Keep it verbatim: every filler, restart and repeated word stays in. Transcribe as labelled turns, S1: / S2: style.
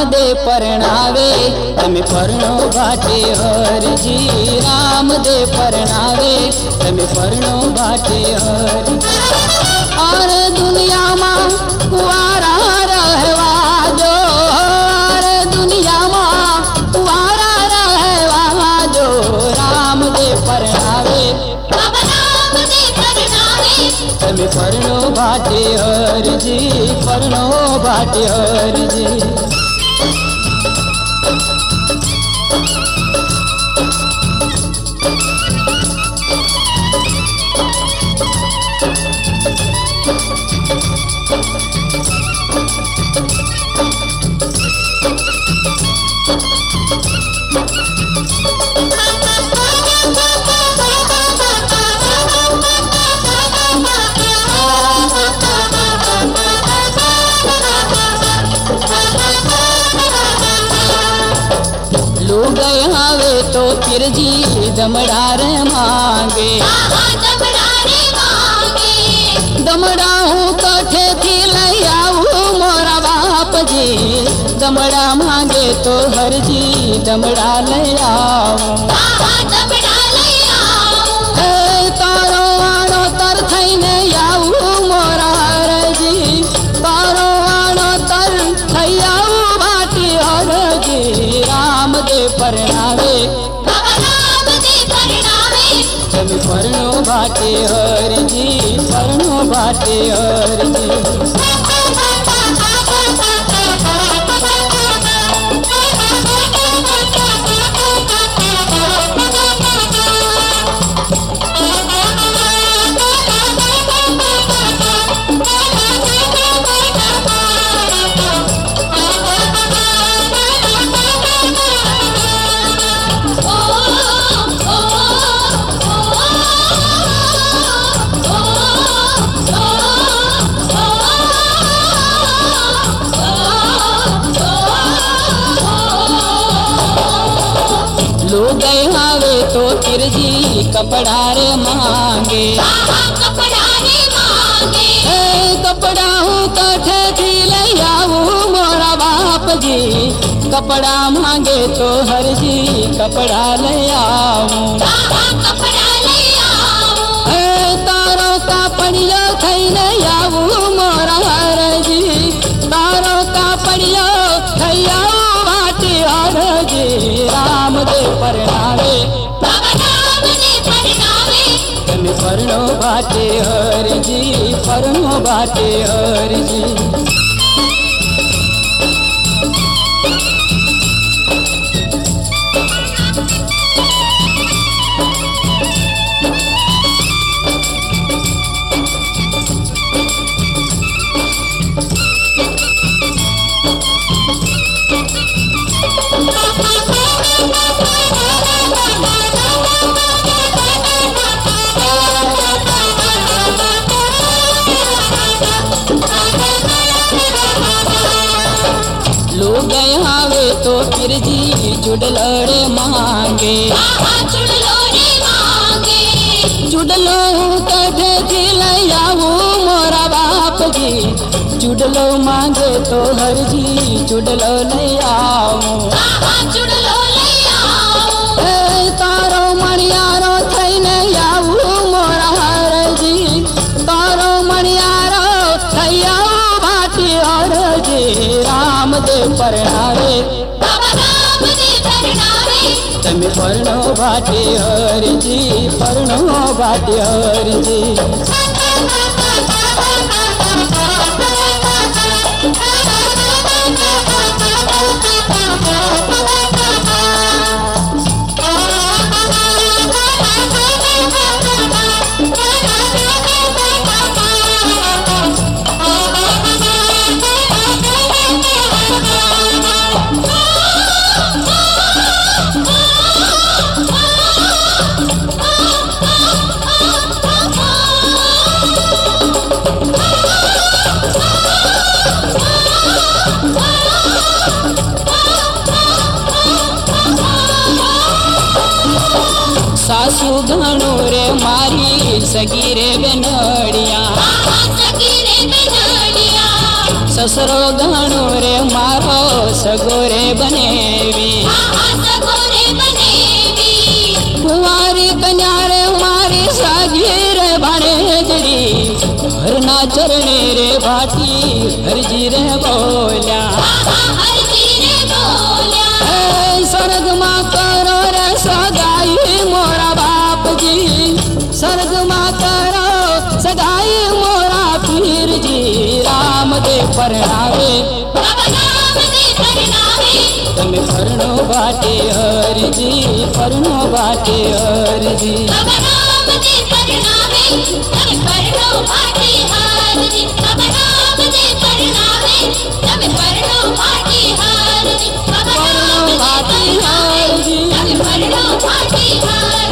S1: दे परणावे तमे परनो बाटे हरजी। राम दे परणावे तमे परनो बाटे हरजी। और दुनिया में कुआरा रहवा जो, और दुनिया में कुआरा रहवा जो। राम दे परणावे तमे परनो बाटे हरजी, परनो बाटे हरजी। लोग आवे तो फिर जी दमड़ार मांगे, दमड़ा हूँ कठे थी लई आऊ मोरा बाप जी। दमड़ा मांगे तो हर जी दमड़ा ले आओ। तारो आनो तर थईने आऊ मोरा हर जी, तारो आनो तर थई आऊ बाटी हर जी। राम दे परणावे तमे परनो बाटे हरजी, परनो बाटे हरजी। लोग आवे तो फिर जी कपड़ा रे मांगे, कपड़ा हूँ कठे थी लई आऊ मोरा बाप जी। कपड़ा मांगे तो हर जी कपड़ा ले आऊं। तारो का पड़ियो थई नहीं आऊ मोरा हर जी, तारो का पड़ियो थई आऊ बाटी हर जी। राम दे परणावे तमे परनो बाटे हरजी, परनो बाटे हरजी। लोग आवे तो फिर जी चुड़लोड़े मांगे, चुड़लो कठे थी लई आऊ मोरा बाप जी। चुड़लो मांगे तो हर जी चुड़लो ले आऊं। तारो मणियारो थई नहीं आऊ मोरा हर जी, तारो मणियारो थई आऊ बाटी हर जी। राम दे परणावे तमे परनो बाटे हरजी, परनो बाटे हरजी। सासू घणो रे मारी सगी रे बेनड़िया, સસરો ગણો રે મારો સગોરે બનેવી કુંવારી કન્યા રે મારી સાજી રે ભાણેજડી હરના ચરણે રે ભાટી હરજી રે બોલ્યા સ્વર્ગમાં કરો રે સગાઈ મોરા બાપજી સ્વર્ગમાં કરો સગાઈ મોરા પીરજી રામદેવ પરણાવે તમે પરણો બાટે Harji પરણો બાટે Harji
S2: Parno Bhati Hari, Parno Bhati Hari.